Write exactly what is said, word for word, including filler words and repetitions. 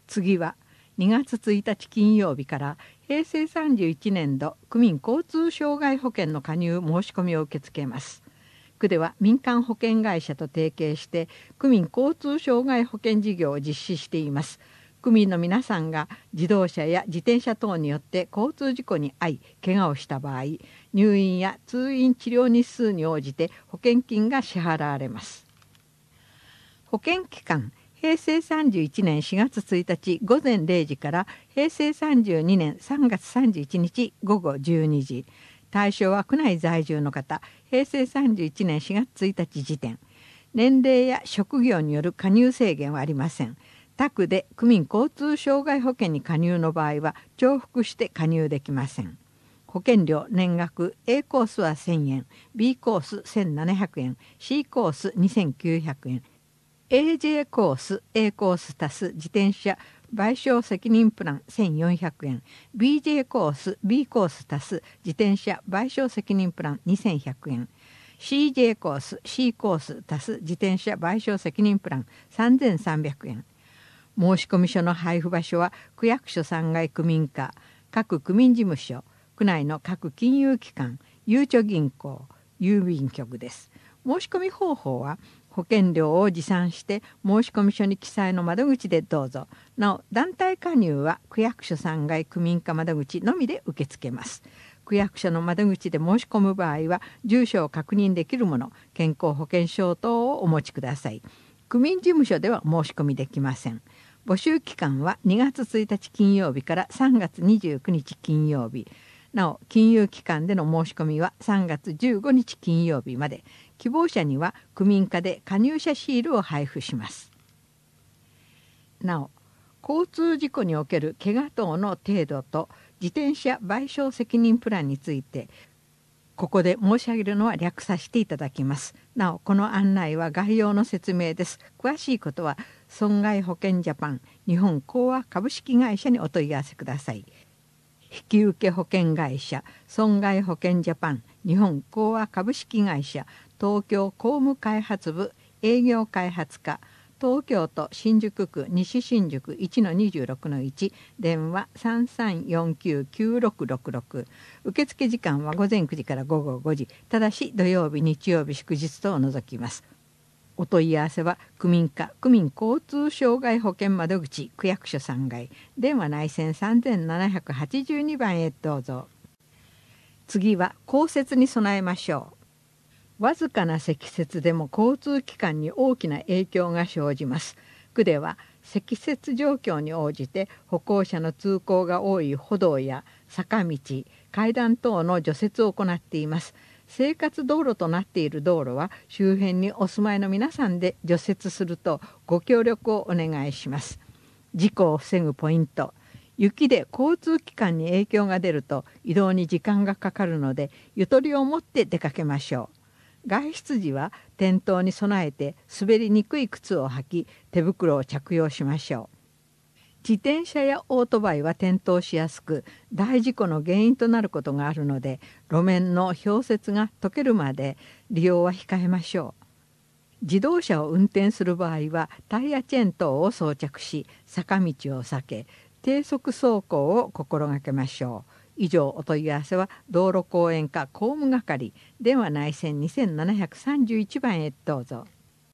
次はにがつついたち金曜日からへいせいさんじゅういちねんど区民交通障害保険の加入申し込みを受け付けます。区では民間保険会社と提携して区民交通障害保険事業を実施しています。区民の皆さんが自動車や自転車等によって交通事故に遭い怪我をした場合、入院や通院治療日数に応じて保険金が支払われます。保険期間へいせいさんじゅういちねんしがつついたちごぜんれいじからへいせいさんじゅうにねんさんがつさんじゅういちにちごごじゅうにじ。対象は区内在住の方、へいせいさんじゅういちねんしがつついたち時点。年齢や職業による加入制限はありません。他区で区民交通障害保険に加入の場合は重複して加入できません。保険料年額 A コースはせんえん、B コースせんななひゃくえん、C コースにせんきゅうひゃくえん、エージェー コース A コース足す自転車賠償責任プランせんよんひゃくえん、 ビージェー コース B コース足す自転車賠償責任プランにせんひゃくえん、 シージェー コース C コース足す自転車賠償責任プランさんぜんさんびゃくえん。申込書の配布場所は区役所さんがい区民課、各区民事務所、区内の各金融機関、ゆうちょ銀行、郵便局です。申込方法は保険料を持参して申込書に記載の窓口でどうぞ。なお団体加入は区役所さんがい区民課窓口のみで受け付けます。区役所の窓口で申し込む場合は住所を確認できるもの、健康保険証等をお持ちください。区民事務所では申し込みできません。募集期間はにがつついたち金曜日からさんがつにじゅうくにち金曜日。なお金融機関での申し込みはさんがつじゅうごにち金曜日まで。希望者には区民課で加入者シールを配布します。なお交通事故における怪我等の程度と自転車賠償責任プランについてここで申し上げるのは略させていただきます。なおこの案内は概要の説明です。詳しいことは損害保険ジャパン日本興亜株式会社にお問い合わせください。引受保険会社損害保険ジャパン日本興亜株式会社東京工務開発部営業開発課東京都新宿区西新宿 いちのにじゅうろくのいち 電話 さんさんよんきゅうきゅうろくろくろく。受付時間は午前くじから午後ごじ、ただし土曜日日曜日祝日とを除きます。お問い合わせは区民課区民交通障害保険窓口区役所さんがい電話内線さんぜんななひゃくはちじゅうにばんへどうぞ。次は降雪に備えましょう。わずかな積雪でも交通機関に大きな影響が生じます。区では積雪状況に応じて歩行者の通行が多い歩道や坂道、階段等の除雪を行っています。生活道路となっている道路は周辺にお住まいの皆さんで除雪するとご協力をお願いします。事故を防ぐポイント。雪で交通機関に影響が出ると移動に時間がかかるのでゆとりを持って出かけましょう。外出時は転倒に備えて滑りにくい靴を履き手袋を着用しましょう。自転車やオートバイは転倒しやすく大事故の原因となることがあるので路面の氷雪が溶けるまで利用は控えましょう。自動車を運転する場合はタイヤチェーン等を装着し坂道を避け低速走行を心がけましょう。以上お問い合わせは道路公園課工務係電話内線にせんななひゃくさんじゅういちばんへどうぞ。